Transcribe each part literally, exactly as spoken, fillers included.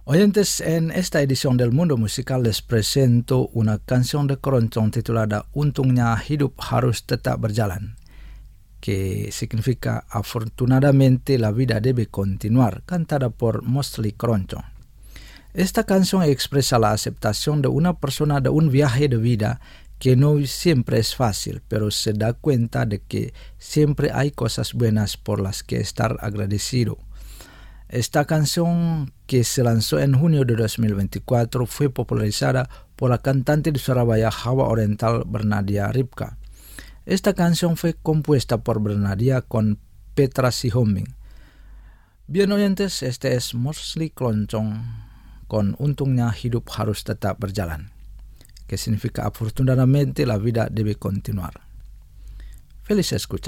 Oyentes, en esta edición del Mundo Musical les presento una canción de Keroncong titulada Untungnya Hidup Harus Tetap Berjalan, que significa afortunadamente la vida debe continuar, cantada por Mostly Keroncong. Esta canción expresa la aceptación de una persona de un viaje de vida que no siempre es fácil, pero se da cuenta de que siempre hay cosas buenas por las que estar agradecido. Esta canción, que se lanzó en junio de dos mil veinticuatro, fue popularizada por la cantante de Surabaya Jawa Oriental Bernadia Ripka. Esta canción fue compuesta por Bernadia con Petra Sihombing. Bien oyentes, este es Mostly Keroncong con Untungnya Hidup Harus Tetap Berjalan, que significa afortunadamente la vida debe continuar. Feliz escucha.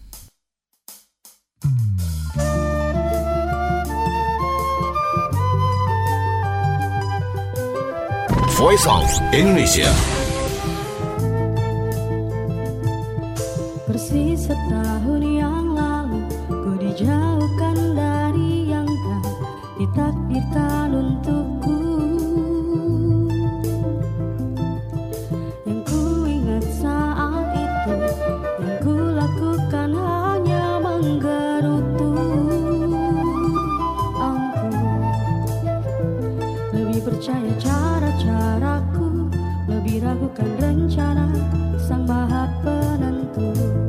Voice of Indonesia. Persis setahun yang lalu ku dijauhkan dari yang tak ditakdirkan untukku. Yang ku ingat saat itu, yang ku lakukan hanya menggerutu. Ampun, lebih percaya cara-caraku, lebih ragukan rencana Sang Maha Penentu.